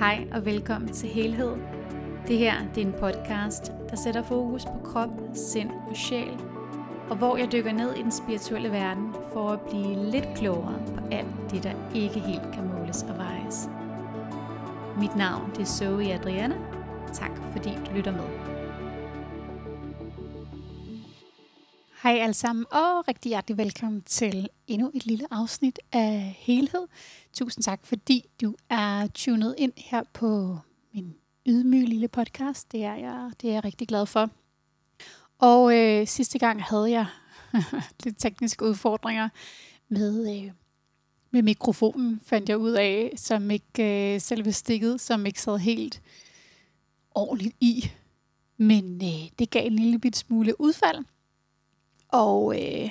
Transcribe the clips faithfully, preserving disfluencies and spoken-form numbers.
Hej og velkommen til Helhed. Det her det er en podcast, der sætter fokus på krop, sind og sjæl, og hvor jeg dykker ned i den spirituelle verden for at blive lidt klogere på alt det, der ikke helt kan måles og vejes. Mit navn det er Zoe Adriana. Tak fordi du lytter med. Hej alle sammen, og rigtig hjertelig velkommen til endnu et lille afsnit af Helhed. Tusind tak, fordi du er tunet ind her på min ydmyge lille podcast. Det er jeg, det er jeg rigtig glad for. Og øh, sidste gang havde jeg lidt tekniske udfordringer med, øh, med mikrofonen, fandt jeg ud af, som ikke øh, selve stikket, som ikke sad helt ordentligt i. Men øh, det gav en lille bit smule udfald. Og, øh,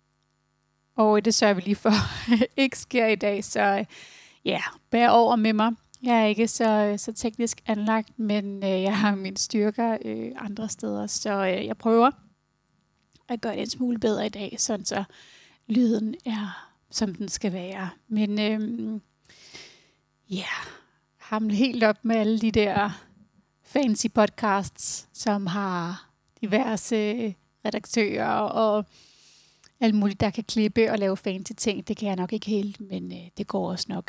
og det sørger vi lige for, ikke sker i dag, så øh, ja, bær over med mig. Jeg er ikke så, så teknisk anlagt, men øh, jeg har mine styrker øh, andre steder, så øh, jeg prøver at gøre det en smule bedre i dag, sådan så lyden er, som den skal være. Men øh, ja, hamle helt op med alle de der fancy podcasts, som har diverse redaktører og alt muligt, der kan klippe og lave fancy ting. Det kan jeg nok ikke helt, men øh, det går også nok.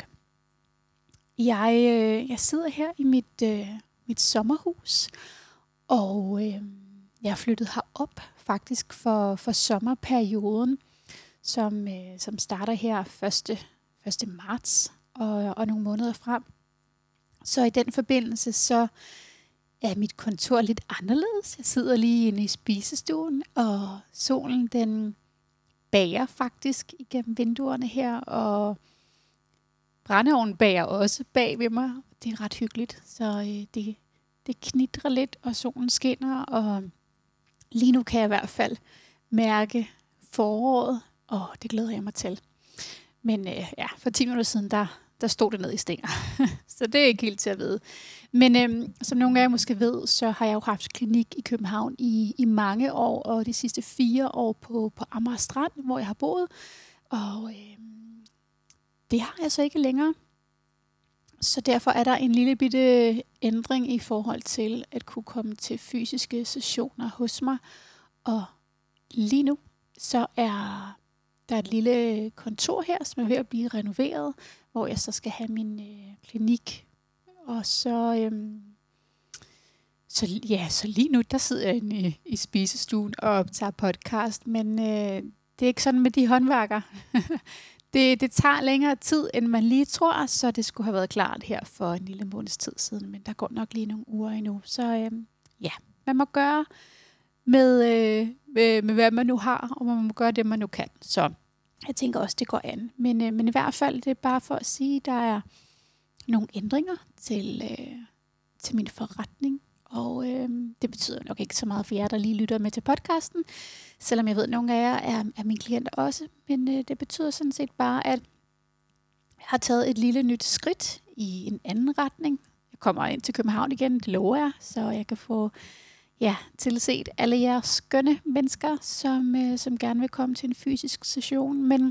Jeg, øh, jeg sidder her i mit, øh, mit sommerhus, og øh, jeg er flyttet herop faktisk for, for sommerperioden, som, øh, som starter her første marts og, og nogle måneder frem. Så i den forbindelse, så er mit kontor lidt anderledes. Jeg sidder lige inde i spisestuen, og solen den bager faktisk igennem vinduerne her, og brændeovnen bager også bag ved mig. Det er ret hyggeligt, så øh, det, det knitrer lidt, og solen skinner, og lige nu kan jeg i hvert fald mærke foråret, og det glæder jeg mig til. Men øh, ja, for ti minutter siden, der, der stod det ned i stænger, så det er ikke helt til at vide. Men øhm, som nogle af jer måske ved, så har jeg jo haft klinik i København i, i mange år, og de sidste fire år på, på Amager Strand, hvor jeg har boet. Og øhm, det har jeg så ikke længere. Så derfor er der en lille bitte ændring i forhold til at kunne komme til fysiske sessioner hos mig. Og lige nu, så er der et lille kontor her, som er ved at blive renoveret, hvor jeg så skal have min øh, klinik. Og så, øhm, så, ja, så lige nu, der sidder jeg inde i, i spisestuen og optager podcast, men øh, det er ikke sådan med de håndværker. det, det tager længere tid, end man lige tror, så det skulle have været klart her for en lille måneds tid siden, men der går nok lige nogle uger endnu. Så øhm, ja, man må gøre med, øh, med, med, hvad man nu har, og man må gøre det, man nu kan. Så jeg tænker også, det går an. Men, øh, men i hvert fald, det er bare for at sige, der er nogle ændringer til, øh, til min forretning, og øh, det betyder nok ikke så meget for jer, der lige lytter med til podcasten, selvom jeg ved, at nogle af jer er, er mine klienter også, men øh, det betyder sådan set bare, at jeg har taget et lille nyt skridt i en anden retning. Jeg kommer ind til København igen, det lover jeg, så jeg kan få ja, tilset alle jeres skønne mennesker, som, øh, som gerne vil komme til en fysisk session, men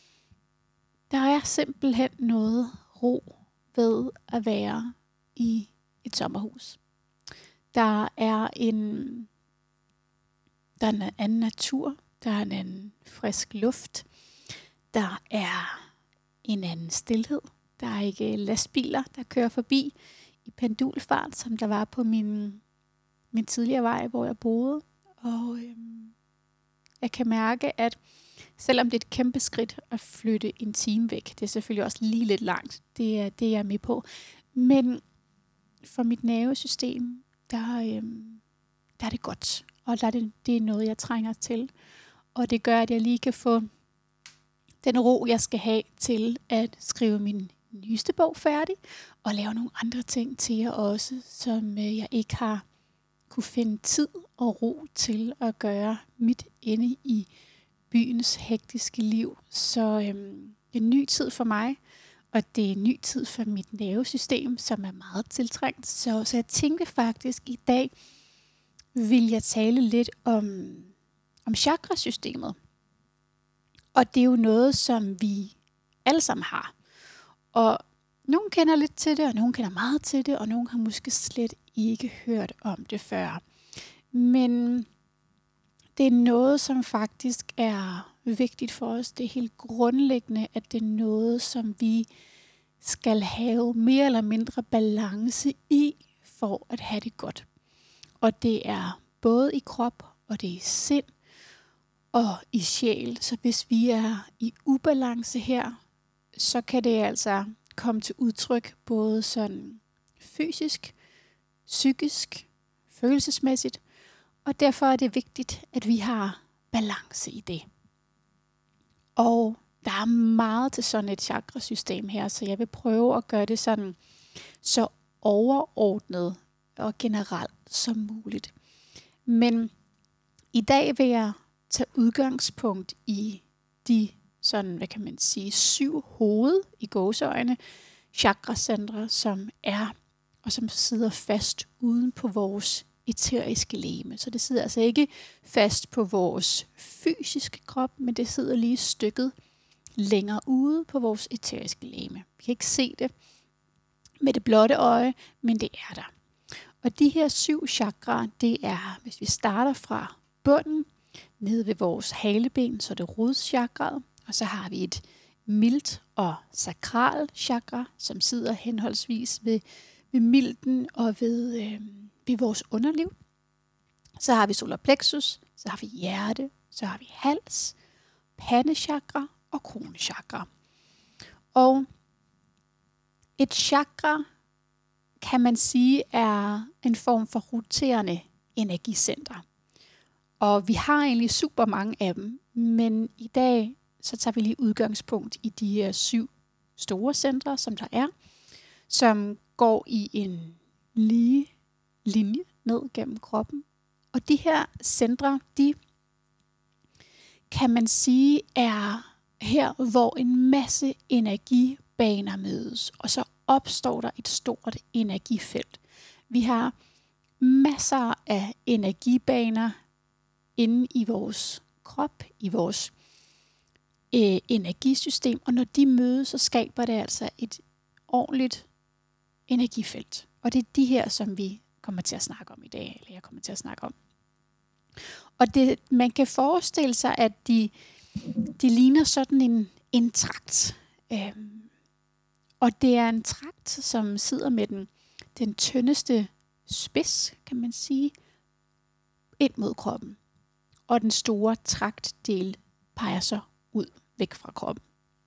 der er simpelthen noget ro ved at være i et sommerhus. Der er en, der er en anden natur, der er en anden frisk luft, der er en anden stilhed. Der er ikke lastbiler, der kører forbi i pendulfart, som der var på min, min tidligere vej, hvor jeg boede. Og øhm, jeg kan mærke, at selvom det er et kæmpe skridt at flytte en time væk, det er selvfølgelig også lige lidt langt, det er det, jeg er med på. Men for mit nervesystem, der, øhm, der er det godt, og der er det, det er noget, jeg trænger til. Og det gør, at jeg lige kan få den ro, jeg skal have til at skrive min nyeste bog færdig, og lave nogle andre ting til jer også, som øh, jeg ikke har kunne finde tid og ro til at gøre midt inde i byens hektiske liv. Så øhm, det er en ny tid for mig, og det er en ny tid for mit nervesystem, som er meget tiltrængt. Så, så jeg tænkte faktisk, i dag vil jeg tale lidt om, om chakrasystemet. Og det er jo noget, som vi alle sammen har. Og Nogle kender lidt til det, og nogle kender meget til det, og nogle har måske slet ikke hørt om det før. Men det er noget, som faktisk er vigtigt for os. Det er helt grundlæggende, at det er noget, som vi skal have mere eller mindre balance i, for at have det godt. Og det er både i krop, og det er i sind, og i sjæl. Så hvis vi er i ubalance her, så kan det altså komme til udtryk både sådan fysisk, psykisk, følelsesmæssigt. Og derfor er det vigtigt, at vi har balance i det. Og der er meget til sådan et chakrasystem her, så jeg vil prøve at gøre det sådan så overordnet og generelt som muligt. Men i dag vil jeg tage udgangspunkt i de sådan, hvad kan man sige, syv hoved i gåseøjne chakracentre, som er og som sidder fast uden på vores eteriske legeme. Så det sidder altså ikke fast på vores fysiske krop, men det sidder lige stykket længere ude på vores eteriske legeme. Vi kan ikke se det med det blotte øje, men det er der. Og de her syv chakraer, det er, hvis vi starter fra bunden, nede ved vores haleben, så er det rodchakraet, og så har vi et mildt og sakral chakra, som sidder henholdsvis ved, ved milten og ved, øh, ved vores underliv. Så har vi solar plexus, så har vi hjerte, så har vi hals, pandechakra og kronechakra. Og et chakra, kan man sige, er en form for roterende energicenter. Og vi har egentlig super mange af dem, men i dag så tager vi lige udgangspunkt i de her syv store centre, som der er, som går i en lige linje ned gennem kroppen. Og de her centre, de kan man sige er her, hvor en masse energibaner mødes, og så opstår der et stort energifelt. Vi har masser af energibaner inde i vores krop, i vores øh, energisystem, og når de mødes, så skaber det altså et ordentligt energifelt. Og det er de her, som vi kommer til at snakke om i dag, eller jeg kommer til at snakke om. Og det, man kan forestille sig, at de, de ligner sådan en, en trakt. Øhm, og det er en trakt, som sidder med den, den tyndeste spids, kan man sige, ind mod kroppen. Og den store traktdel peger så ud væk fra kroppen.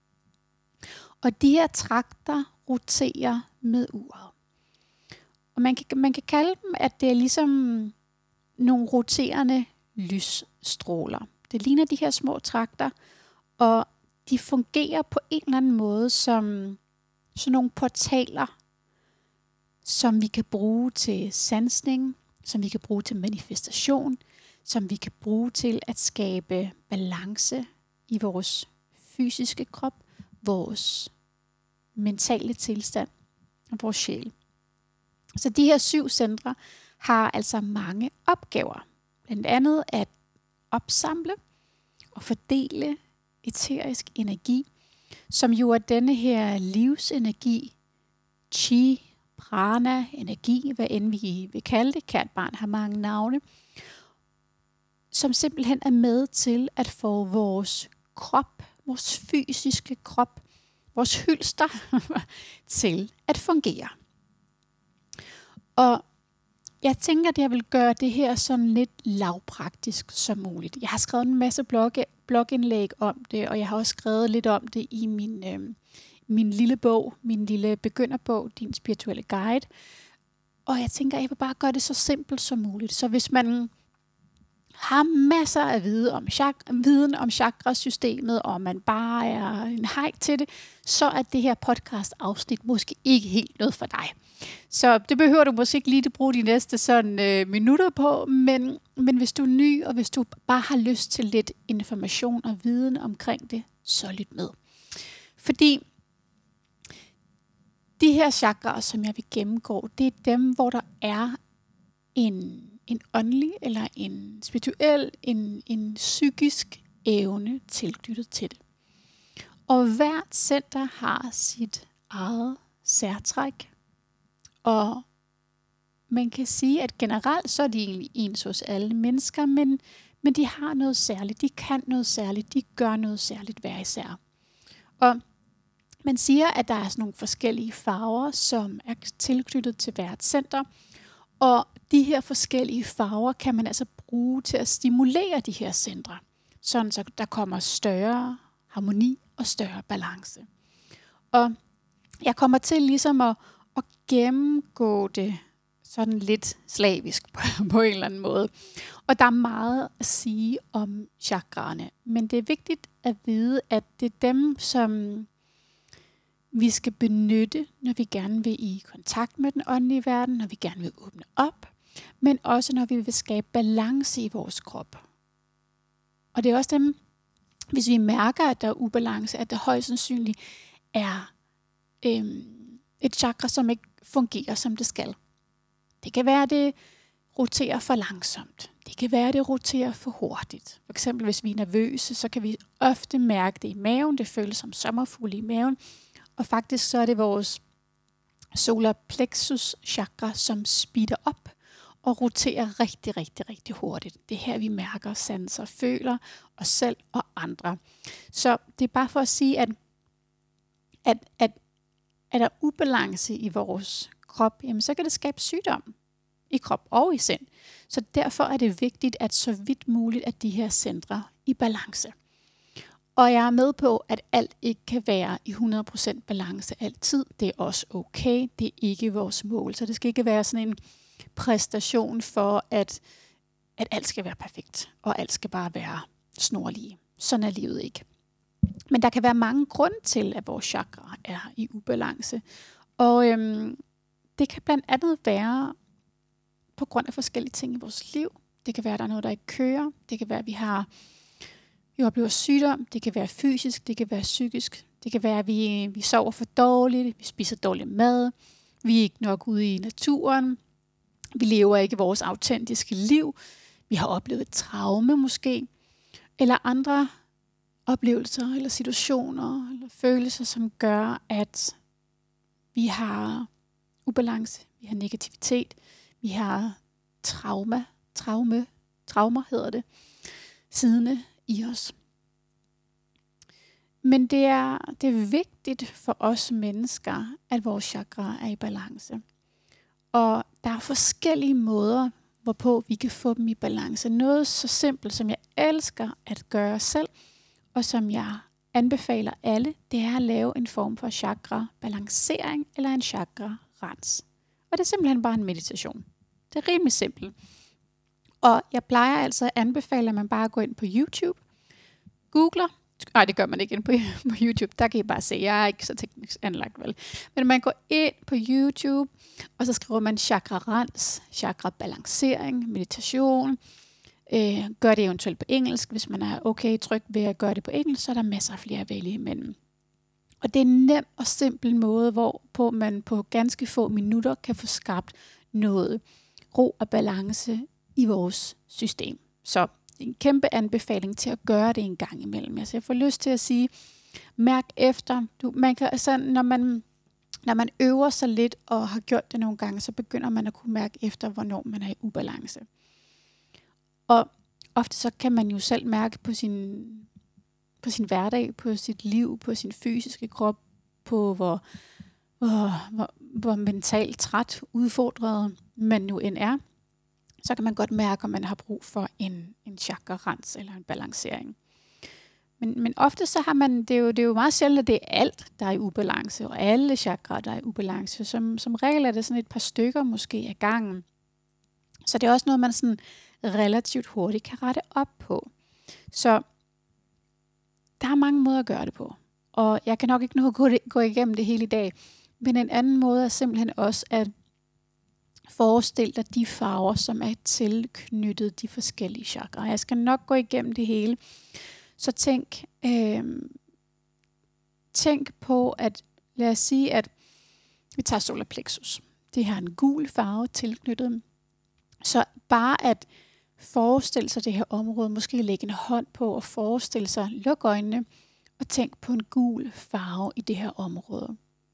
Og de her trakter roterer med uret. Og man kan, man kan kalde dem, at det er ligesom nogle roterende lysstråler. Det ligner de her små trakter, og de fungerer på en eller anden måde som sådan nogle portaler, som vi kan bruge til sansning, som vi kan bruge til manifestation, som vi kan bruge til at skabe balance i vores fysiske krop, vores mentale tilstand og vores sjæl. Så de her syv centre har altså mange opgaver. Blandt andet at opsamle og fordele eterisk energi, som jo er denne her livsenergi, chi, prana, energi, hvad end vi vil kalde det. Kært barn har mange navne. Som simpelthen er med til at få vores krop, vores fysiske krop, vores hylster til at fungere. Og jeg tænker, at jeg vil gøre det her sådan lidt lavpraktisk som muligt. Jeg har skrevet en masse blogge, blogindlæg om det, og jeg har også skrevet lidt om det i min, øh, min lille bog, min lille begynderbog, Din Spirituelle Guide. Og jeg tænker, at jeg vil bare gøre det så simpelt som muligt. Så hvis man har masser af viden om, chak- viden om chakrasystemet, og man bare er en hej til det, så er det her podcast-afsnit måske ikke helt noget for dig. Så det behøver du måske ikke lige at bruge de næste sådan, øh, minutter på, men, men hvis du er ny, og hvis du bare har lyst til lidt information og viden omkring det, så lyt med. Fordi de her chakraer, som jeg vil gennemgå, det er dem, hvor der er en en åndelig eller en spirituel, en, en psykisk evne tilknyttet til det. Og hvert center har sit eget særtræk. Og man kan sige, at generelt så er de egentlig ens hos alle mennesker, men, men de har noget særligt. De kan noget særligt. De gør noget særligt hver især. Og man siger, at der er sådan nogle forskellige farver, som er tilknyttet til hvert center. Og de her forskellige farver kan man altså bruge til at stimulere de her centre, sådan så der kommer større harmoni og større balance. Og jeg kommer til ligesom at, at gennemgå det sådan lidt slavisk på, på en eller anden måde. Og der er meget at sige om chakraerne, men det er vigtigt at vide, at det er dem, som vi skal benytte, når vi gerne vil i kontakt med den åndelige verden, når vi gerne vil åbne op, men også når vi vil skabe balance i vores krop. Og det er også dem, hvis vi mærker, at der er ubalance, at der højst sandsynligt er øhm, et chakra, som ikke fungerer, som det skal. Det kan være, at det roterer for langsomt. Det kan være, at det roterer for hurtigt. For eksempel, hvis vi er nervøse, så kan vi ofte mærke det i maven. Det føles som sommerfugle i maven. Og faktisk så er det vores solar plexus chakra, som speeder op og roterer rigtig, rigtig, rigtig hurtigt. Det er her, vi mærker, sanser, føler os selv og andre. Så det er bare for at sige, at, at, at er der ubalance i vores krop, jamen så kan det skabe sygdom i krop og i sind. Så derfor er det vigtigt, at så vidt muligt, at de her centre i balance. Og jeg er med på, at alt ikke kan være i hundrede procent balance altid. Det er også okay. Det er ikke vores mål. Så det skal ikke være sådan en præstation for, at, at alt skal være perfekt. Og alt skal bare være snorlige. Sådan er livet ikke. Men der kan være mange grunde til, at vores chakra er i ubalance. Og øhm, det kan blandt andet være på grund af forskellige ting i vores liv. Det kan være, at der er noget, der ikke kører. Det kan være, at vi har vi oplever sygdom. Det kan være fysisk. Det kan være psykisk. Det kan være, at vi, vi sover for dårligt. Vi spiser dårlig mad. Vi er ikke nok ude i naturen. Vi lever ikke vores autentiske liv. Vi har oplevet et traume måske. Eller andre oplevelser eller situationer eller følelser, som gør, at vi har ubalance, vi har negativitet, vi har trauma, traume, traumer hedder det, siddende i os. Men det er, det er vigtigt for os mennesker, at vores chakra er i balance. Og der er forskellige måder, hvorpå vi kan få dem i balance. Noget så simpelt, som jeg elsker at gøre selv, og som jeg anbefaler alle, det er at lave en form for chakra-balancering eller en chakra-rens. Og det er simpelthen bare en meditation. Det er rimelig simpelt. Og jeg plejer altså at anbefale, at man bare går ind på YouTube, googler. Nej, det gør man ikke ind på, på YouTube. Der kan I bare se, jeg er ikke så teknisk anlagt, vel. Men man går ind på YouTube, og så skriver man chakra-rens, chakra-balancering, meditation. Øh, gør det eventuelt på engelsk. Hvis man er okay tryg ved at gøre det på engelsk, så er der masser af flere at vælge imellem. Og det er en nem og simpel måde, hvorpå man på ganske få minutter kan få skabt noget ro og balance i vores system. Så det er en kæmpe anbefaling til at gøre det en gang imellem. Altså jeg får lyst til at sige, mærk efter. Du, man kan, altså, når, man, når man øver sig lidt og har gjort det nogle gange, så begynder man at kunne mærke efter, hvornår man er i ubalance. Og ofte så kan man jo selv mærke på sin, på sin hverdag, på sit liv, på sin fysiske krop, på hvor, hvor, hvor, hvor mentalt træt, udfordret man nu end er. Så kan man godt mærke, om man har brug for en, en chakra-rens eller en balancering. Men, men ofte så har man, det er, jo, det er jo meget sjældent, at det er alt, der er i ubalance, og alle chakra, der er i ubalance. Som, som regel er det sådan et par stykker måske af gangen. Så det er også noget, man sådan relativt hurtigt kan rette op på. Så der er mange måder at gøre det på. Og jeg kan nok ikke nå at gå, det, gå igennem det hele i dag. Men en anden måde er simpelthen også at forestille dig de farver, som er tilknyttet de forskellige chakra. Jeg skal nok gå igennem det hele. Så tænk, øh, tænk på, at lad os sige, at vi tager solar plexus. Det har en gul farve tilknyttet. Så bare at forestille sig det her område, måske lægge en hånd på og forestille sig, luk øjnene og tænk på en gul farve i det her område.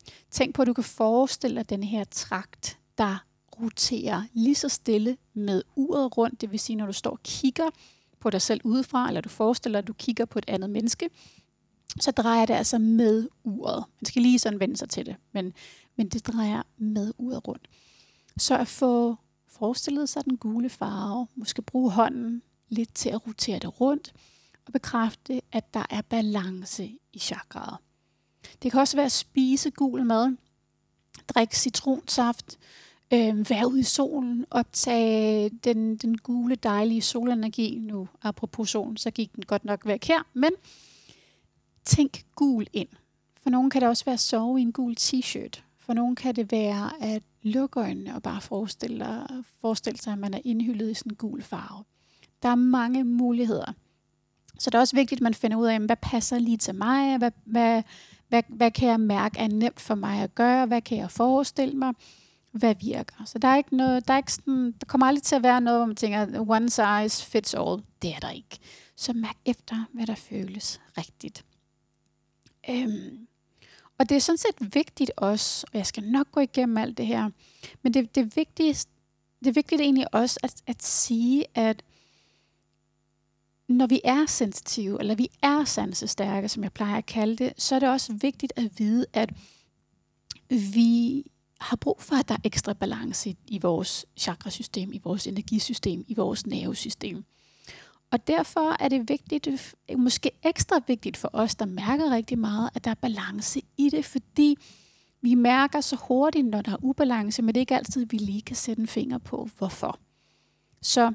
Tænk på, at du kan forestille dig den her trakt, der roterer lige så stille med uret rundt. Det vil sige, når du står og kigger på dig selv udefra, eller du forestiller dig, at du kigger på et andet menneske, så drejer det altså med uret. Man skal lige sådan vende sig til det, men, men det drejer med uret rundt. Så at få forestillet sig den gule farve, måske bruge hånden lidt til at rotere det rundt, og bekræfte, at der er balance i chakraet. Det kan også være at spise gul mad, drikke citronsaft, øh, være ude i solen, optage den, den gule, dejlige solenergi. Nu, apropos solen, så gik den godt nok væk her, men tænk gul ind. For nogen kan det også være at sove i en gul t-shirt. For nogen kan det være at lukke øjnene og bare forestille, forestille sig, at man er indhyllet i sådan en gul farve. Der er mange muligheder. Så det er også vigtigt, at man finder ud af, hvad passer lige til mig, hvad, hvad, hvad, hvad kan jeg mærke er nemt for mig at gøre, hvad kan jeg forestille mig, hvad virker. Så der er ikke noget, der er ikke sådan, der kommer aldrig til at være noget, hvor man tænker, one size fits all. Det er der ikke. Så mærk efter, hvad der føles rigtigt. Øhm, og det er sådan set vigtigt også, og jeg skal nok gå igennem alt det her, men det, det, vigtigste, det er vigtigt egentlig også at, at sige, at når vi er sensitive, eller vi er sansestærke, som jeg plejer at kalde det, så er det også vigtigt at vide, at vi har brug for, at der er ekstra balance i, i vores chakrasystem, i vores energisystem, i vores nervesystem. Og derfor er det vigtigt, måske ekstra vigtigt for os, der mærker rigtig meget, at der er balance i det, fordi vi mærker så hurtigt, når der er ubalance, men det er ikke altid, vi lige kan sætte en finger på, hvorfor. Så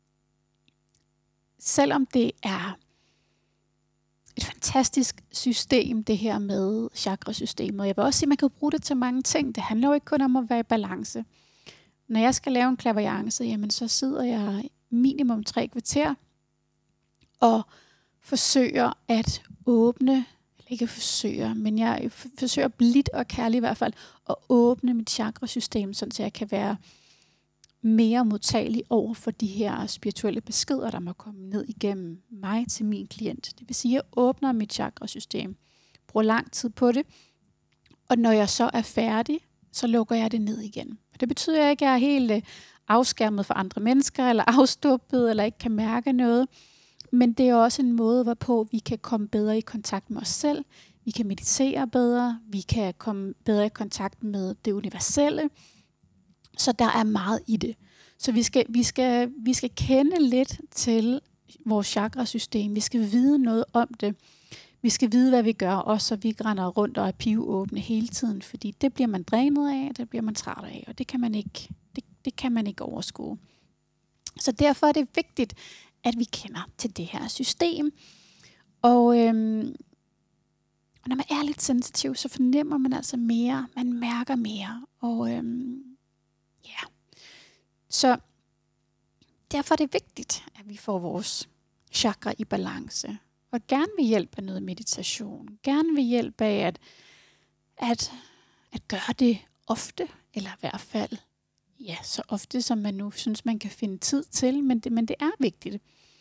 selvom det er et fantastisk system, det her med chakrasystemet, jeg vil også sige, at man kan bruge det til mange ting. Det handler jo ikke kun om at være i balance. Når jeg skal lave en clairvoyance, jamen så sidder jeg minimum tre kvarter og forsøger at åbne, eller ikke forsøger, men jeg forsøger blidt og kærligt i hvert fald, at åbne mit chakrasystem, så jeg kan være mere modtagelig over for de her spirituelle beskeder, der må komme ned igennem mig til min klient. Det vil sige, at jeg åbner mit chakrasystem, bruger lang tid på det, og når jeg så er færdig, så lukker jeg det ned igen. Det betyder ikke, at jeg er helt afskærmet fra andre mennesker, eller afstuppet, eller ikke kan mærke noget, men det er også en måde, hvorpå vi kan komme bedre i kontakt med os selv, vi kan meditere bedre, vi kan komme bedre i kontakt med det universelle. Så der er meget i det. Så vi skal, vi skal, vi skal kende lidt til vores chakrasystem. Vi skal vide noget om det. Vi skal vide, hvad vi gør, også så vi ikke render rundt og er pivåbne hele tiden. Fordi det bliver man drænet af, det bliver man træt af, og det kan man ikke, det, det kan man ikke overskue. Så derfor er det vigtigt, at vi kender til det her system. Og øhm, når man er lidt sensitiv, så fornemmer man altså mere, man mærker mere. Og øhm, ja, så derfor er det vigtigt, at vi får vores chakra i balance. Og gerne ved hjælp af noget meditation. Gerne ved hjælp af at, at, at gøre det ofte, eller i hvert fald ja, så ofte, som man nu synes, man kan finde tid til. Men det, men det er vigtigt.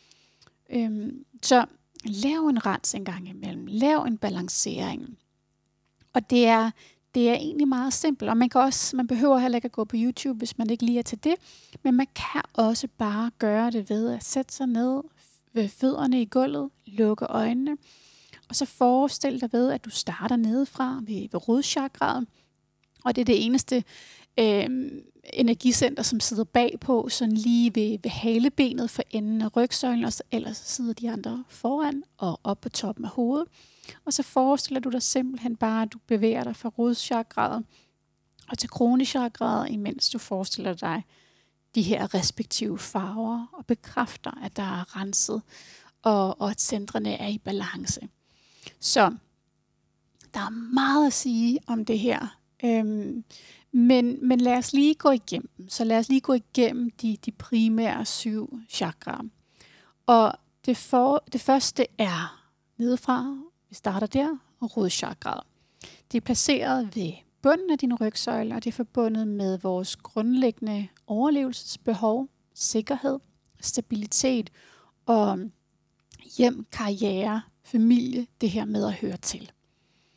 Øhm, så lav en rens en gang imellem. Lav en balancering. Og det er Det er egentlig meget simpelt, og man kan også, man behøver heller ikke at gå på YouTube, hvis man ikke lige er til det, men man kan også bare gøre det ved at sætte sig ned ved fødderne i gulvet, lukke øjnene, og så forestil dig ved, at du starter nedefra ved, ved rodchakraet, og det er det eneste øh, energicenter, som sidder bagpå, sådan lige ved, ved halebenet for enden af rygsøjlen, og så ellers sidder de andre foran og op på toppen af hovedet. Og så forestiller du dig simpelthen bare, at du bevæger dig fra rodchakraet og til kronechakraet, imens du forestiller dig de her respektive farver og bekræfter, at der er renset og, og at centrene er i balance. Så der er meget at sige om det her. Øhm, men, men lad os lige gå igennem. Så lad os lige gå igennem de, de primære syv chakraer. Og det, for, det første er nedefra. Vi starter der, og rodchakraet. Det er placeret ved bunden af din rygsøjle, og det er forbundet med vores grundlæggende overlevelsesbehov, sikkerhed, stabilitet og hjem, karriere, familie, det her med at høre til.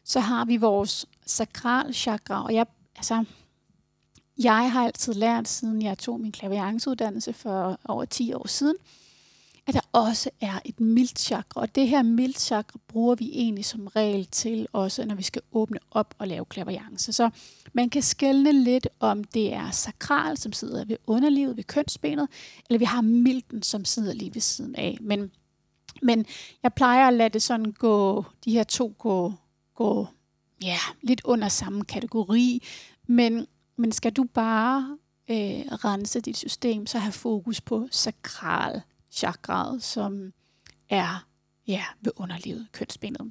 så har vi vores sakral chakra, og jeg, altså, jeg har altid lært, siden jeg tog min klavianceuddannelse for over ti år siden, at der også er et mildt chakra. Og det her mildt chakra bruger vi egentlig som regel til også, når vi skal åbne op og lave klaviance. Så man kan skelne lidt, om det er sakral, som sidder ved underlivet, ved kønsbenet, eller vi har milten, som sidder lige ved siden af. Men, men jeg plejer at lade det sådan gå, de her to gå, gå ja, lidt under samme kategori. Men, men skal du bare øh, rense dit system, så have fokus på sakral chakraet, som er ja, ved underlivet, kønsbenet.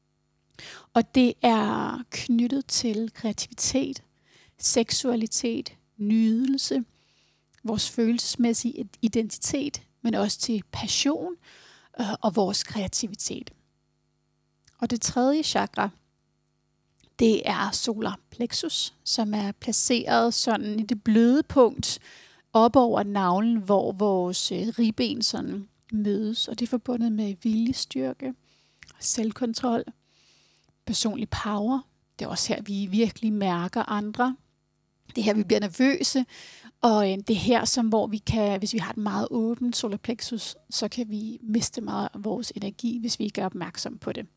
Og det er knyttet til kreativitet, seksualitet, nydelse, vores følelsesmæssige identitet, men også til passion øh, og vores kreativitet. Og det tredje chakra, det er solar plexus, som er placeret sådan i det bløde punkt op over navlen, hvor vores øh, ribben sådan mødes. Og det er forbundet med viljestyrke, selvkontrol, personlig power. Det er også her, vi virkelig mærker andre. Det er her, vi bliver nervøse. Og øh, det er her, som, hvor vi kan, hvis vi har et meget åbent solar plexus, så kan vi miste meget af vores energi, hvis vi ikke er opmærksom på det.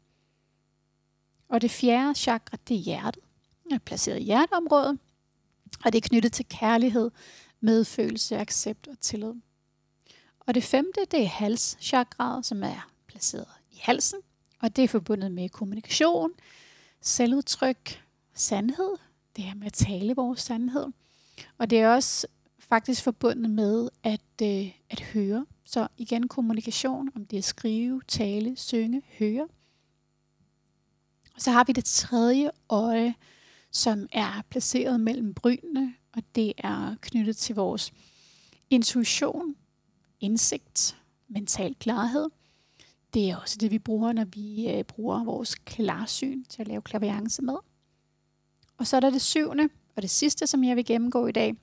Og det fjerde chakra, det er hjertet. Det er placeret i hjerteområdet. Og det er knyttet til kærlighed, medfølelse, accept og tillid. Og det femte, det er halschakraet, som er placeret i halsen. Og det er forbundet med kommunikation, selvudtryk, sandhed. Det her med at tale vores sandhed. Og det er også faktisk forbundet med at, øh, at høre. Så igen kommunikation, om det er skrive, tale, synge, høre. Og så har vi det tredje øje, som er placeret mellem brynene, og det er knyttet til vores intuition, indsigt, mental klarhed. Det er også det, vi bruger, når vi øh, bruger vores klarsyn til at lave klaviance med. Og så er der det syvende, og det sidste, som jeg vil gennemgå i dag,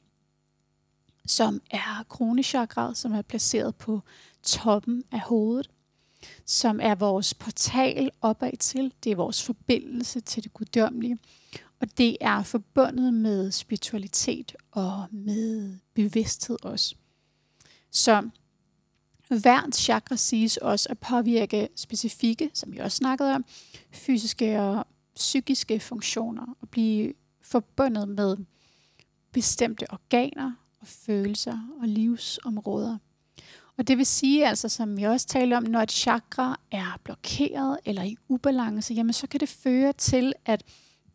som er kronechakraet, som er placeret på toppen af hovedet, som er vores portal opad til. Det er vores forbindelse til det guddommelige. Og det er forbundet med spiritualitet og med bevidsthed også. Så hvert chakra siges også at påvirke specifikke, som vi også snakkede om, fysiske og psykiske funktioner og blive forbundet med bestemte organer og følelser og livsområder. Og det vil sige, altså, som vi også taler om, når et chakra er blokeret eller i ubalance, jamen så kan det føre til, at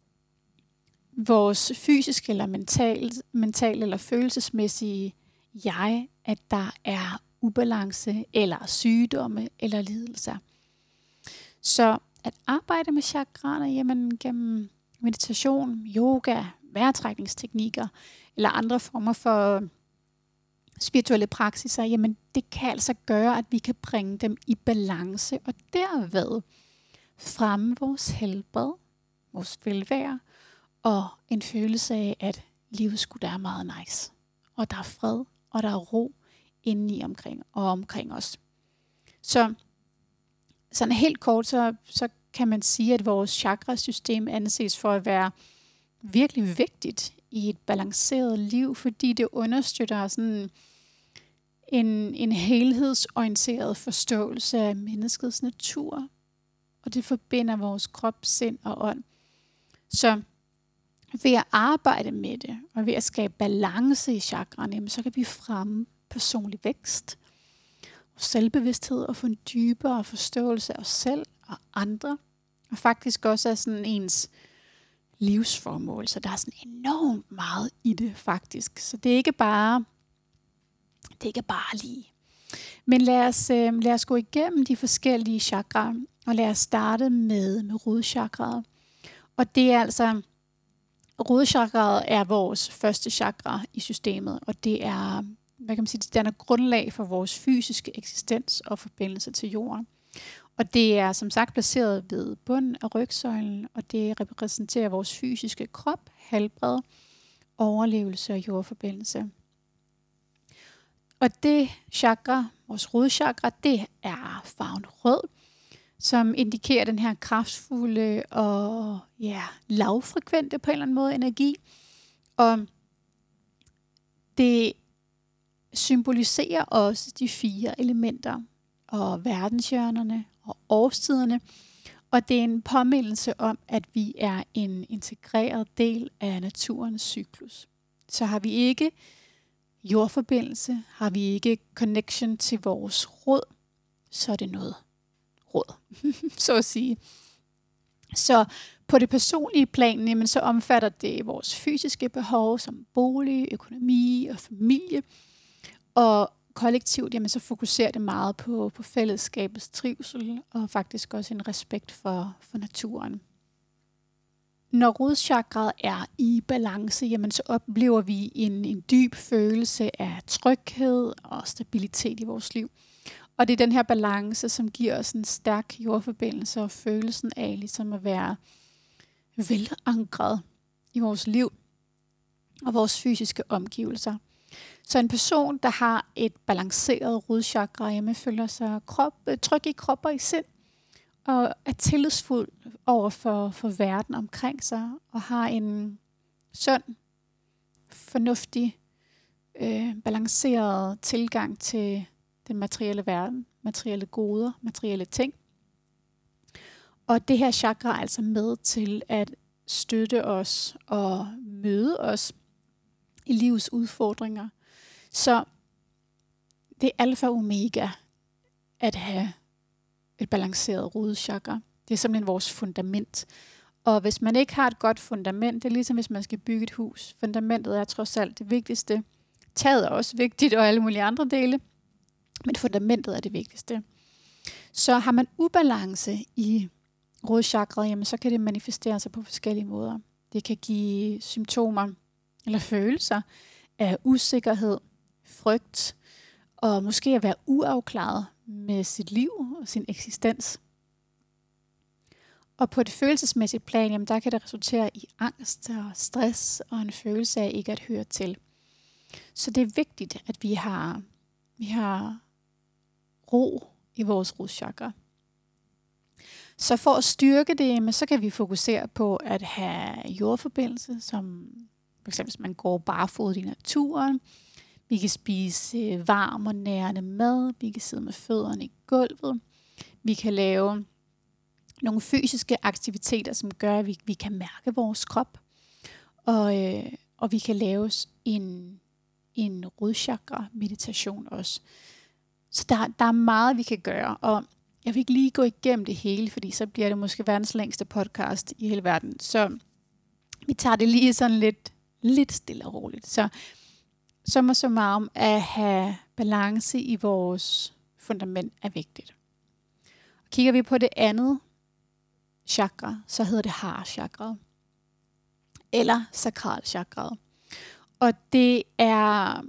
vores fysiske eller mental, mental eller følelsesmæssige jeg, at der er ubalance eller sygdomme eller lidelser. Så at arbejde med chakraerne, jamen gennem meditation, yoga, vejrtrækningsteknikker eller andre former for spirituelle praksiser, jamen det kan altså gøre, at vi kan bringe dem i balance og derved fremme vores helbred, vores velvære og en følelse af, at livet skulle da er meget nice. Og der er fred, og der er ro indeni omkring og omkring os. Så sådan helt kort, så, så kan man sige, at vores chakrasystem anses for at være virkelig vigtigt i et balanceret liv, fordi det understøtter sådan en, en helhedsorienteret forståelse af menneskets natur, og det forbinder vores krop, sind og ånd. Så ved at arbejde med det, og ved at skabe balance i chakraerne, så kan vi fremme personlig vækst, selvbevidsthed og få en dybere forståelse af os selv og andre, og faktisk også af sådan ens livsformål. Så der er sådan enormt meget i det faktisk. Så det er ikke bare, det er ikke bare lige. Men lad os, øh, lad os gå igennem de forskellige chakraer, og lad os starte med, med rodchakraet. Og det er altså, rodchakraet er vores første chakra i systemet, og det er, hvad kan man sige, det danner grundlag for vores fysiske eksistens og forbindelse til jorden. Og det er som sagt placeret ved bunden af rygsøjlen, og det repræsenterer vores fysiske krop, helbred, overlevelse og jordforbindelse. Og det chakra, vores rodchakra, det er farven rød. som indikerer den her kraftfulde og ja, lavfrekvente på en eller anden måde energi. Og det symboliserer også de fire elementer og verdenshjørnerne og årstiderne. Og det er en påmindelse om, at vi er en integreret del af naturens cyklus. Så har vi ikke jordforbindelse, har vi ikke connection til vores rod, så er det noget råd, så at sige. Så på det personlige plan, jamen, så omfatter det vores fysiske behov som bolig, økonomi og familie. Og kollektivt, jamen, så fokuserer det meget på, på fællesskabets trivsel og faktisk også en respekt for, for naturen. Når rodchakraet er i balance, jamen, så oplever vi en, en dyb følelse af tryghed og stabilitet i vores liv. Og det er den her balance, som giver os en stærk jordforbindelse og følelsen af ligesom at være velankret i vores liv og vores fysiske omgivelser. Så en person, der har et balanceret rodchakra, jamen, føler sig krop, tryg i krop og i sind, og er tillidsfuld over for, for verden omkring sig, og har en sund, fornuftig, øh, balanceret tilgang til den materielle verden, materielle goder, materielle ting. Og det her chakra er altså med til at støtte os og møde os i livets udfordringer. Så det er alfa og omega at have et balanceret rodchakra. Det er simpelthen vores fundament. Og hvis man ikke har et godt fundament, det er ligesom hvis man skal bygge et hus. Fundamentet er trods alt det vigtigste. Taget er også vigtigt, og alle mulige andre dele. Men fundamentet er det vigtigste. Så har man ubalance i rodchakraet, jamen, så kan det manifestere sig på forskellige måder. Det kan give symptomer eller følelser af usikkerhed, frygt, og måske at være uafklaret med sit liv og sin eksistens. Og på det følelsesmæssige plan, jamen, der kan det resultere i angst og stress og en følelse af ikke at høre til. Så det er vigtigt, at vi har, vi har ro i vores rodchakra. Så for at styrke det, jamen, så kan vi fokusere på at have jordforbindelse, som for eksempel hvis man går barfodet i naturen. Vi kan spise varm og nærende mad. Vi kan sidde med fødderne i gulvet. Vi kan lave nogle fysiske aktiviteter, som gør, at vi, vi kan mærke vores krop. Og, øh, og vi kan lave en, en rodchakra-meditation også. Så der, der er meget, vi kan gøre. Og jeg vil ikke lige gå igennem det hele, fordi så bliver det måske verdens længste podcast i hele verden. Så vi tager det lige sådan lidt, lidt stille og roligt. Så summa summarum, at have balance i vores fundament er vigtigt. Kigger vi på det andet chakra, så hedder det hara-chakraet. Eller sakralchakraet. Og det er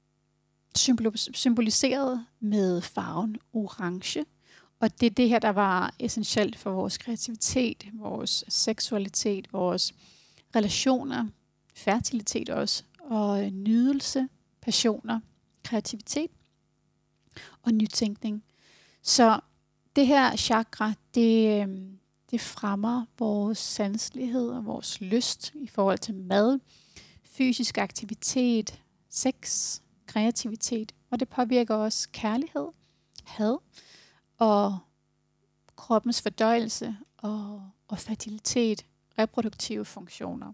symboliseret med farven orange. Og det er det her, der var essentielt for vores kreativitet, vores seksualitet, vores relationer, fertilitet også, og nydelse, passioner, kreativitet og nytænkning. Så det her chakra, det, det fremmer vores sanselighed og vores lyst i forhold til mad, fysisk aktivitet, sex, kreativitet, og det påvirker også kærlighed, had og kroppens fordøjelse og, og fertilitet, reproduktive funktioner.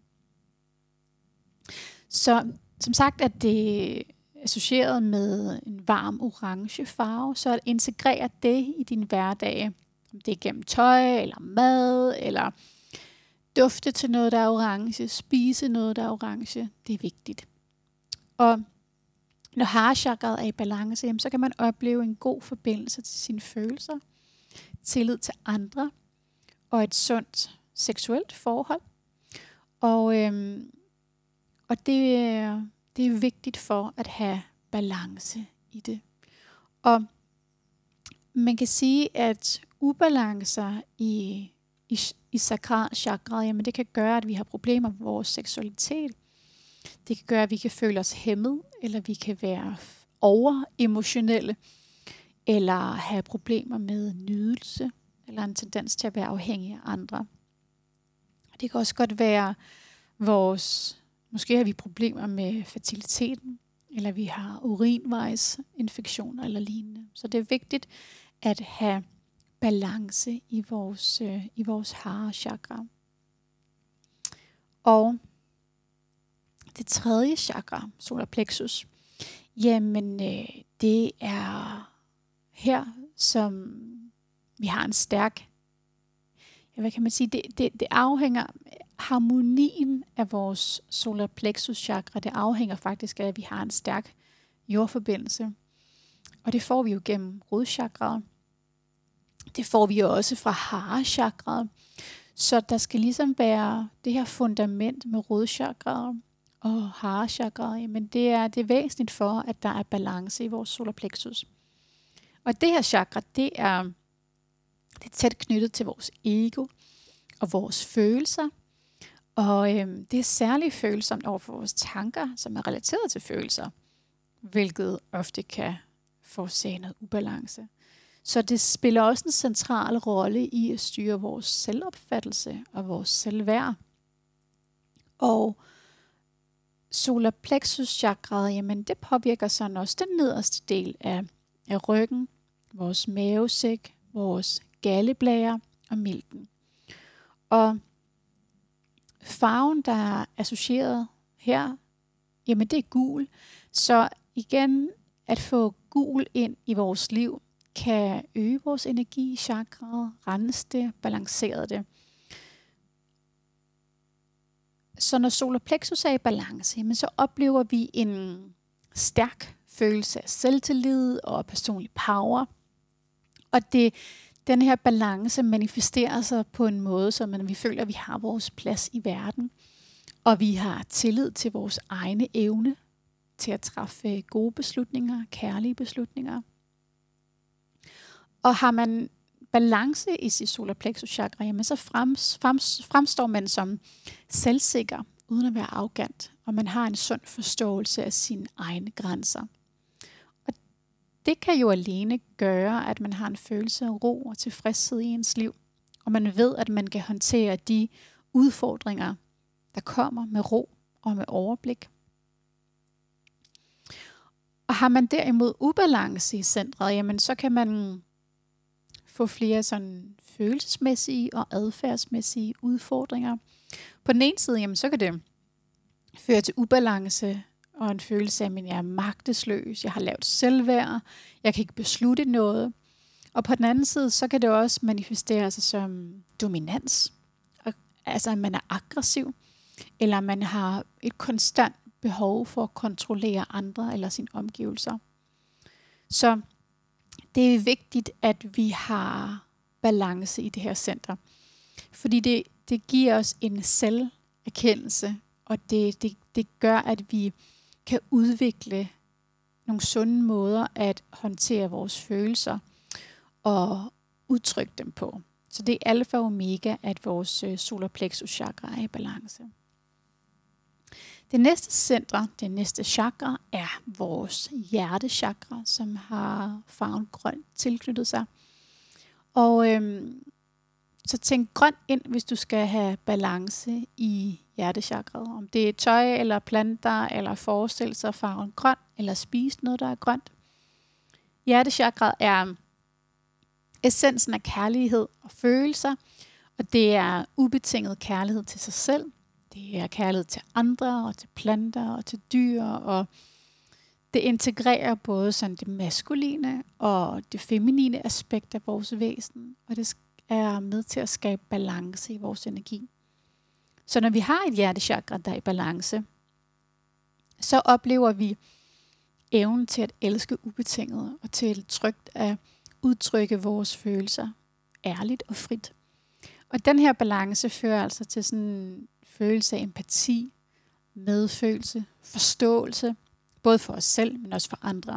Så som sagt er det associeret med en varm orange farve, så at integrere det i din hverdag, om det er gennem tøj eller mad, eller dufte til noget, der er orange, spise noget, der er orange, det er vigtigt. Og når hara-chakraet er i balance, så kan man opleve en god forbindelse til sine følelser, tillid til andre og et sundt seksuelt forhold. Og, øhm, og det, det er vigtigt for at have balance i det. Og man kan sige, at ubalancer i, i, i sakralchakraet, jamen det kan gøre, at vi har problemer med vores seksualitet. Det kan gøre, at vi kan føle os hæmmet, eller vi kan være overemotionelle, eller have problemer med nydelse, eller en tendens til at være afhængig af andre. Det kan også godt være vores, måske har vi problemer med fertiliteten, eller vi har urinvejsinfektioner eller lignende. Så det er vigtigt at have balance i vores, øh, i vores hara-chakra. Og det tredje chakra, solar plexus, jamen øh, det er her, som vi har en stærk, ja, hvad kan man sige, det, det, det afhænger, harmonien af vores solar plexus chakra, det afhænger faktisk af, at vi har en stærk jordforbindelse. Og det får vi jo gennem rodchakraet. Det får vi jo også fra hara-chakraet. Så der skal ligesom være det her fundament med rodchakraet og hara-chakraet. Jamen det er, det er væsentligt for, at der er balance i vores solar plexus. Og det her chakra, det er, det er tæt knyttet til vores ego og vores følelser. Og øhm, det er særligt følsomt over for vores tanker, som er relateret til følelser, hvilket ofte kan forårsage noget ubalance. Så det spiller også en central rolle i at styre vores selvopfattelse og vores selvværd. Og solar plexus chakraet, jamen det påvirker sådan også den nederste del af, af ryggen, vores mavesæk, vores galleblære og milten. Og farven, der er associeret her, jamen det er gul. Så igen, at få gul ind i vores liv, kan øge vores energi i chakraet, rense det, balancere det. Så når solar plexus er i balance, jamen så oplever vi en stærk følelse af selvtillid og personlig power. Og det, den her balance manifesterer sig på en måde, så man, vi føler, at vi har vores plads i verden. Og vi har tillid til vores egne evne til at træffe gode beslutninger, kærlige beslutninger. Og har man balance i sit solar plexus chakra, jamen så frems, frems, fremstår man som selvsikker, uden at være arrogant. Og man har en sund forståelse af sine egne grænser. Og det kan jo alene gøre, at man har en følelse af ro og tilfredshed i ens liv. Og man ved, at man kan håndtere de udfordringer, der kommer med ro og med overblik. Og har man derimod ubalance i centret, jamen så kan man få flere sådan følelsesmæssige og adfærdsmæssige udfordringer. På den ene side, jamen, så kan det føre til ubalance og en følelse af, at jeg er magtesløs, jeg har lavt selvværd, jeg kan ikke beslutte noget. Og på den anden side, så kan det også manifestere sig som dominans. Altså, at man er aggressiv, eller man har et konstant behov for at kontrollere andre eller sine omgivelser. Så det er vigtigt, at vi har balance i det her center. Fordi det, det giver os en selverkendelse, og det, det, det gør, at vi kan udvikle nogle sunde måder at håndtere vores følelser og udtrykke dem på. Så det er alfa og omega, at vores solar plexus chakra er i balance. Det næste center, det næste chakra, er vores hjertechakra, som har farven grøn tilknyttet sig. Og øhm, så tænk grøn ind, hvis du skal have balance i hjertechakraet. Om det er tøj eller planter, eller forestille sig farven grøn, eller spise noget, der er grønt. Hjertechakraet er essensen af kærlighed og følelser, og det er ubetinget kærlighed til sig selv. Det er kærlighed til andre, og til planter, og til dyr, og det integrerer både sådan det maskuline og det feminine aspekt af vores væsen, og det er med til at skabe balance i vores energi. Så når vi har et hjertechakra, der er i balance, så oplever vi evnen til at elske ubetinget, og til trygt at udtrykke vores følelser ærligt og frit. Og den her balance fører altså til sådan en følelse af empati, medfølelse, forståelse, både for os selv, men også for andre.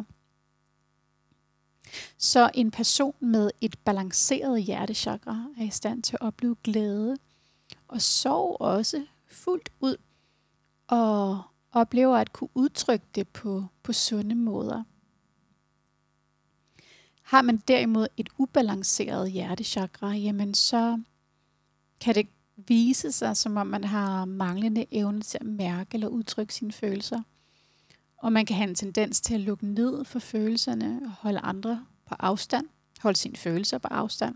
Så en person med et balanceret hjertechakra er i stand til at opleve glæde og sorg også fuldt ud, og oplever at kunne udtrykke det på, på sunde måder. Har man derimod et ubalanceret hjertechakra, jamen så kan det vise sig, som om man har manglende evne til at mærke eller udtrykke sine følelser. Og man kan have en tendens til at lukke ned for følelserne og holde andre på afstand. Holde sine følelser på afstand.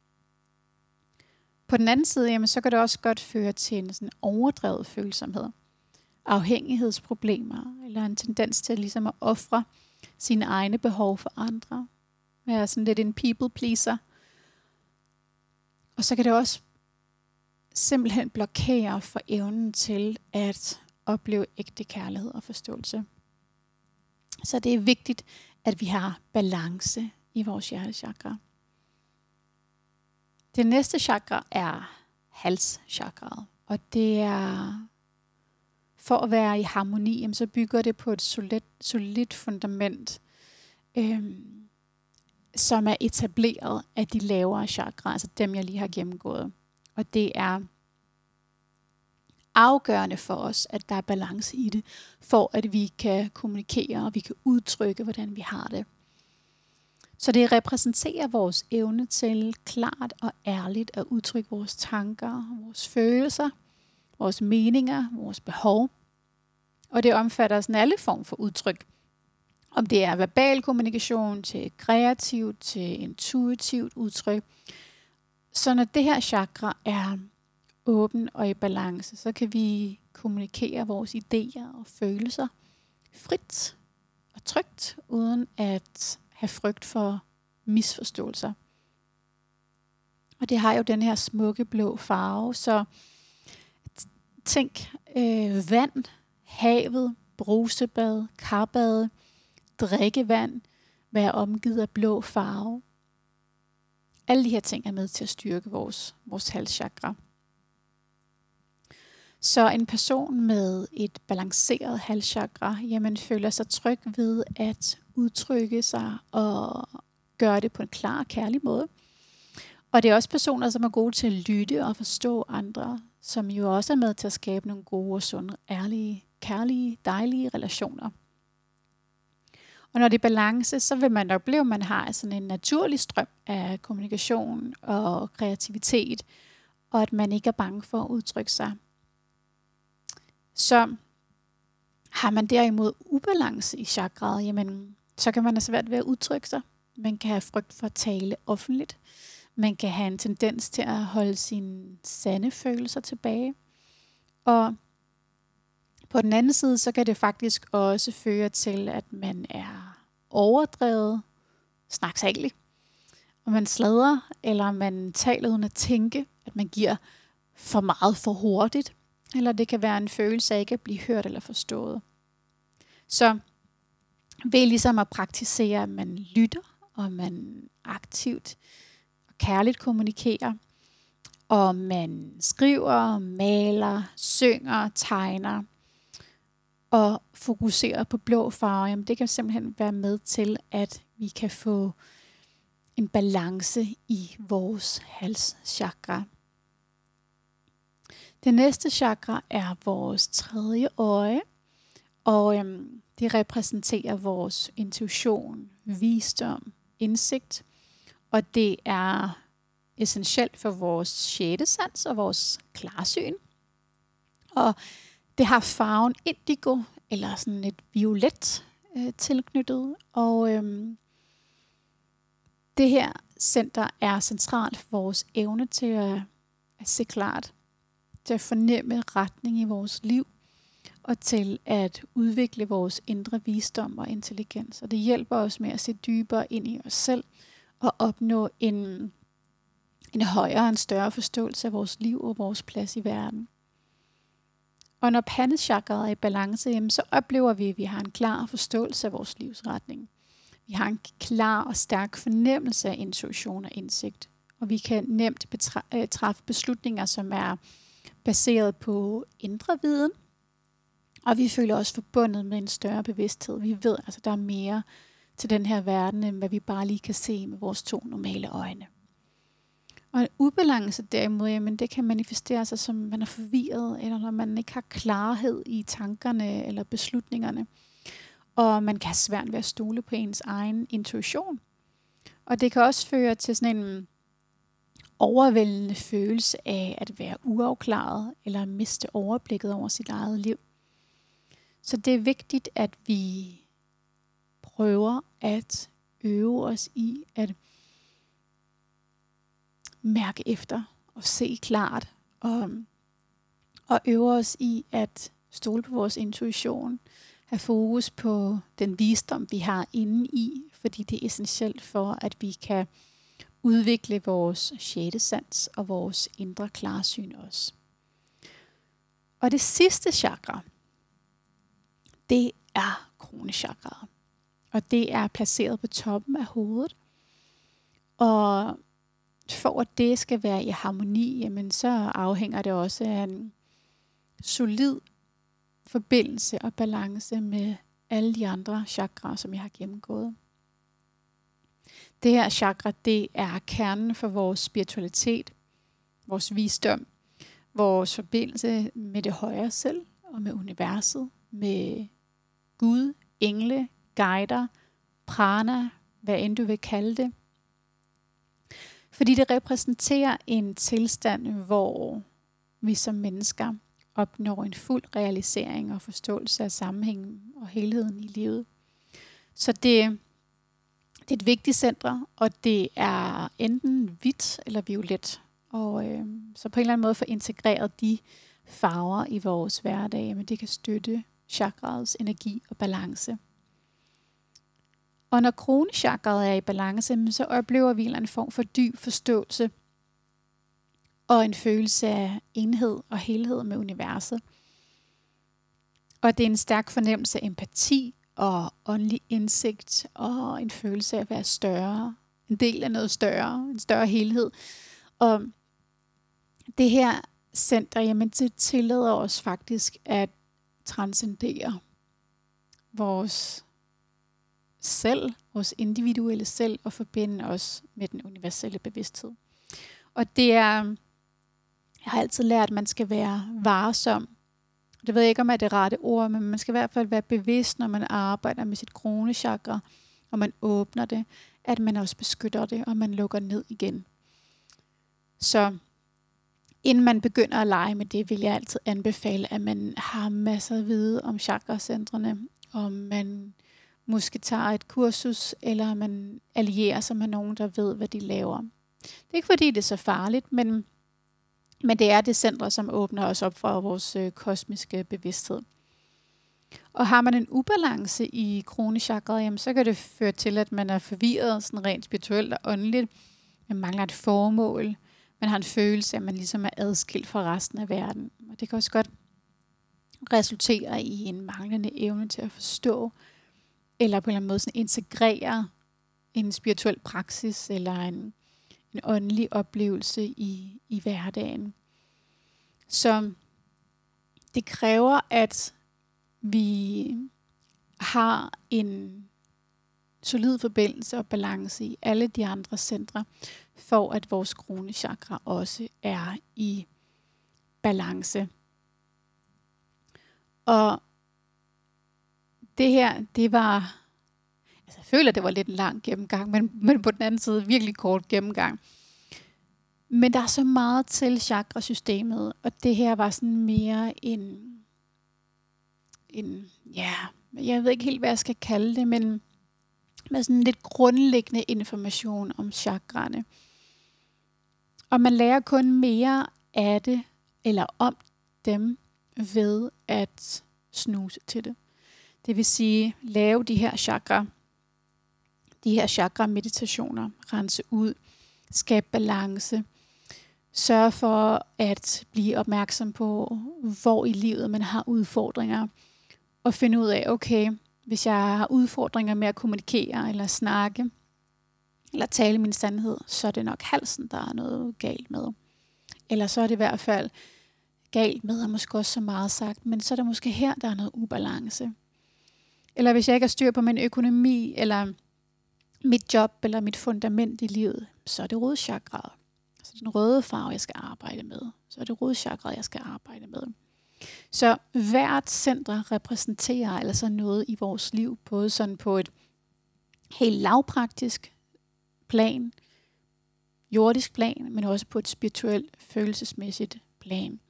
På den anden side, jamen, så kan det også godt føre til en sådan overdrevet følsomhed. Afhængighedsproblemer, eller en tendens til ligesom at ofre sine egne behov for andre. Være sådan lidt en people pleaser. Og så kan det også simpelthen blokere for evnen til at opleve ægte kærlighed og forståelse. Så det er vigtigt, at vi har balance i vores hjertechakra. Det næste chakra er halschakraet, og det er for at være i harmoni, så bygger det på et solidt, solidt fundament, øhm, som er etableret af de lavere chakra, altså dem, jeg lige har gennemgået. Og det er afgørende for os, at der er balance i det, for at vi kan kommunikere, og vi kan udtrykke, hvordan vi har det. Så det repræsenterer vores evne til klart og ærligt at udtrykke vores tanker, vores følelser, vores meninger, vores behov. Og det omfatter sådan alle former for udtryk. Om det er verbal kommunikation, til kreativt, til intuitivt udtryk. Så når det her chakra er åben og i balance, så kan vi kommunikere vores idéer og følelser frit og trygt, uden at have frygt for misforståelser. Og det har jo den her smukke blå farve, så tænk øh, vand, havet, brusebad, karbad, drikkevand, være omgivet af blå farve. Alle de her ting er med til at styrke vores, vores halschakra. Så en person med et balanceret halschakra, jamen føler sig tryg ved at udtrykke sig og gøre det på en klar og kærlig måde. Og det er også personer, som er gode til at lytte og forstå andre, som jo også er med til at skabe nogle gode og sunde, ærlige, kærlige, dejlige relationer. Og når det er balance, så vil man opleve, at man har sådan en naturlig strøm af kommunikation og kreativitet, og at man ikke er bange for at udtrykke sig. Så har man derimod ubalance i chakraet, jamen, så kan man have svært ved at udtrykke sig. Man kan have frygt for at tale offentligt. Man kan have en tendens til at holde sine sande følelser tilbage. Og på den anden side, så kan det faktisk også føre til, at man er overdrevet, snaksalig, og man sladrer, eller man taler uden at tænke, at man giver for meget for hurtigt, eller det kan være en følelse af ikke at blive hørt eller forstået. Så ved ligesom at praktisere, at man lytter, og man aktivt og kærligt kommunikerer, og man skriver, maler, synger, tegner, og fokuserer på blå farve, jamen det kan simpelthen være med til, at vi kan få en balance i vores halschakra. Det næste chakra er vores tredje øje, og øhm, det repræsenterer vores intuition, visdom, indsigt, og det er essentielt for vores sjette sans og vores klarsyn. Og det har farven indigo, eller sådan et violet øh, tilknyttet, og øhm, det her center er centralt for vores evne til at, at se klart, til at fornemme retning i vores liv, og til at udvikle vores indre visdom og intelligens. Og det hjælper os med at se dybere ind i os selv, og opnå en, en højere og en større forståelse af vores liv og vores plads i verden. Og når pandechakraet er i balance, jamen, så oplever vi, at vi har en klar forståelse af vores livsretning. Vi har en klar og stærk fornemmelse af intuition og indsigt. Og vi kan nemt betra- træffe beslutninger, som er baseret på indre viden. Og vi føler os forbundet med en større bevidsthed. Vi ved, at altså, der er mere til den her verden, end hvad vi bare lige kan se med vores to normale øjne. Og en ubalance derimod, jamen det kan manifestere sig, som man er forvirret, eller når man ikke har klarhed i tankerne eller beslutningerne. Og man kan have svært ved at stole på ens egen intuition. Og det kan også føre til sådan en overvældende følelse af at være uafklaret eller miste overblikket over sit eget liv. Så det er vigtigt, at vi prøver at øve os i at mærke efter og se klart og, og øve os i at stole på vores intuition, have fokus på den visdom, vi har inde i, fordi det er essentielt for, at vi kan udvikle vores sjette sans og vores indre klarsyn også. Og det sidste chakra, det er kronechakraet. Og det er placeret på toppen af hovedet. Og for at det skal være i harmoni, jamen så afhænger det også af en solid forbindelse og balance med alle de andre chakraer, som jeg har gennemgået. Det her chakra, det er kernen for vores spiritualitet, vores visdom, vores forbindelse med det højere selv og med universet, med Gud, engle, guider, prana, hvad end du vil kalde det. Fordi det repræsenterer en tilstand, hvor vi som mennesker opnår en fuld realisering og forståelse af sammenhængen og helheden i livet. Så det, det er et vigtigt center, og det er enten hvidt eller violet. Og øh, så på en eller anden måde få integreret de farver i vores hverdag, men det kan støtte chakraets energi og balance. Og når kronechakraet er i balance, så oplever vi en form for dyb forståelse og en følelse af enhed og helhed med universet. Og det er en stærk fornemmelse af empati og åndelig indsigt og en følelse af at være større, en del af noget større, en større helhed. Og det her center, jamen det tillader os faktisk at transcendere vores selv, vores individuelle selv, og forbinde os med den universelle bevidsthed. Og det er, jeg har altid lært, at man skal være varsom. Det ved jeg ikke, om det er det rette ord, men man skal i hvert fald være bevidst, når man arbejder med sit kronechakra, og man åbner det, at man også beskytter det, og man lukker ned igen. Så inden man begynder at lege med det, vil jeg altid anbefale, at man har masser af viden om chakracentrene, om man måske tager et kursus, eller man allierer sig med nogen, der ved, hvad de laver. Det er ikke fordi, det er så farligt, men, men det er det centre, som åbner os op for vores øh, kosmiske bevidsthed. Og har man en ubalance i kronechakraet, jamen, så kan det føre til, at man er forvirret, sådan rent spirituelt og åndeligt. Man mangler et formål. Man har en følelse, at man ligesom er adskilt fra resten af verden. Og det kan også godt resultere i en manglende evne til at forstå, eller på en eller anden måde sådan integrere en spirituel praksis, eller en, en åndelig oplevelse i, i hverdagen. Så det kræver, at vi har en solid forbindelse og balance i alle de andre centre, for at vores kronechakra også er i balance. Og det her, det var, altså jeg føler, det var lidt en lang gennemgang, men, men på den anden side virkelig kort gennemgang. Men der er så meget til chakrasystemet, og det her var sådan mere en, en ja, jeg ved ikke helt, hvad jeg skal kalde det, men med sådan lidt grundlæggende information om chakraerne. Og man lærer kun mere af det, eller om dem, ved at snuse til det. Det vil sige, lave de her chakra, de her chakra-meditationer, rense ud, skabe balance, sørge for at blive opmærksom på, hvor i livet man har udfordringer, og finde ud af, okay, hvis jeg har udfordringer med at kommunikere, eller snakke, eller tale min sandhed, så er det nok halsen, der er noget galt med. Eller så er det i hvert fald galt med, og måske også så meget sagt, men så er det måske her, der er noget ubalance. Eller hvis jeg ikke har styr på min økonomi, eller mit job, eller mit fundament i livet, så er det rodchakraet. Så det er den røde farve, jeg skal arbejde med. Så er det rodchakraet, jeg skal arbejde med. Så hvert center repræsenterer altså noget i vores liv, både sådan på et helt lavpraktisk plan, jordisk plan, men også på et spirituelt, følelsesmæssigt plan.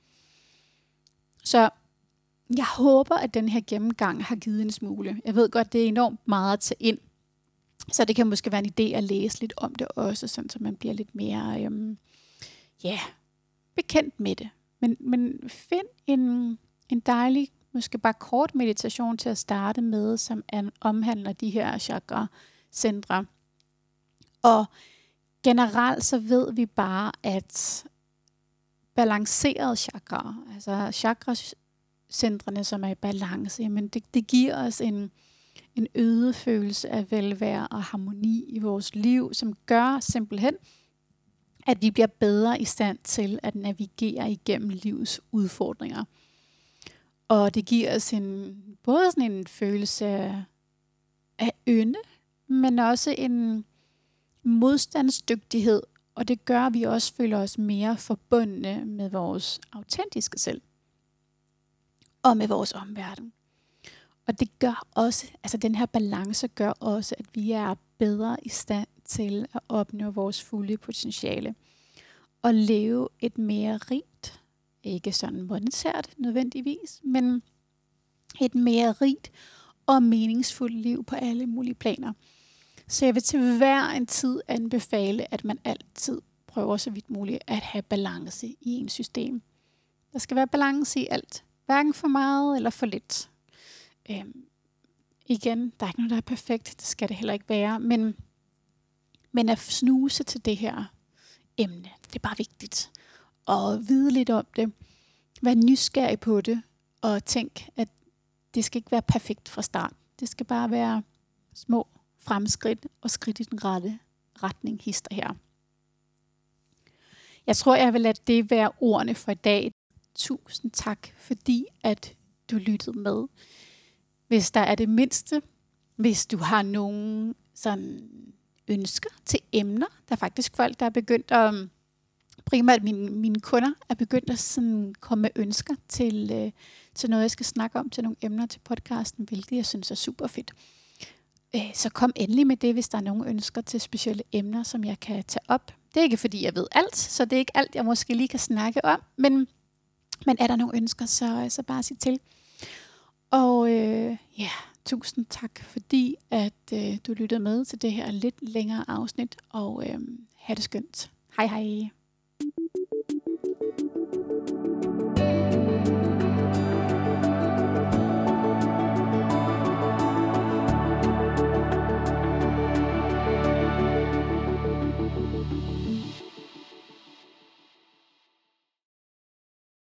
Så jeg håber, at den her gennemgang har givet en smule. Jeg ved godt, det er enormt meget at tage ind, så det kan måske være en idé at læse lidt om det også, sådan, så man bliver lidt mere øhm, yeah, bekendt med det. Men, men find en, en dejlig, måske bare kort meditation til at starte med, som an, omhandler de her chakra-centre. Og generelt så ved vi bare, at balanceret chakra, altså chakracentrene, som er i balance, jamen det, det giver os en, en øget følelse af velvære og harmoni i vores liv, som gør simpelthen, at vi bliver bedre i stand til at navigere igennem livets udfordringer. Og det giver os en, både sådan en følelse af, af ynde, men også en modstandsdygtighed, og det gør, at vi også føler os mere forbundne med vores autentiske selv og med vores omverden. Og det gør også, altså den her balance gør også, at vi er bedre i stand til at opnå vores fulde potentiale og leve et mere rigt, ikke sådan monetært nødvendigvis, men et mere rigt og meningsfuldt liv på alle mulige planer. Så jeg vil til hver en tid anbefale, at man altid prøver så vidt muligt at have balance i ens system. Der skal være balance i alt. Hverken for meget eller for lidt. Øhm, igen, der er ikke noget, der er perfekt. Det skal det heller ikke være. Men, men at snuse til det her emne, det er bare vigtigt. Og vide lidt om det. Vær nysgerrig på det. Og tænk, at det skal ikke være perfekt fra start. Det skal bare være små fremskridt og skridt i den rette retning, hister her. Jeg tror, jeg vil lade det være ordene for i dag. Tusind tak, fordi at du lyttede med. Hvis der er det mindste, hvis du har nogle sådan ønsker til emner, der er faktisk folk, der er begyndt at, primært mine, mine kunder, er begyndt at sådan komme med ønsker til, øh, til noget, jeg skal snakke om, til nogle emner til podcasten, hvilket jeg synes er super fedt. Så kom endelig med det, hvis der er nogle ønsker til specielle emner, som jeg kan tage op. Det er ikke, fordi jeg ved alt, så det er ikke alt, jeg måske lige kan snakke om. Men, men er der nogle ønsker, så, så bare sig til. Og øh, ja, tusind tak, fordi at øh, du lyttede med til det her lidt længere afsnit. Og øh, have det skønt. Hej hej.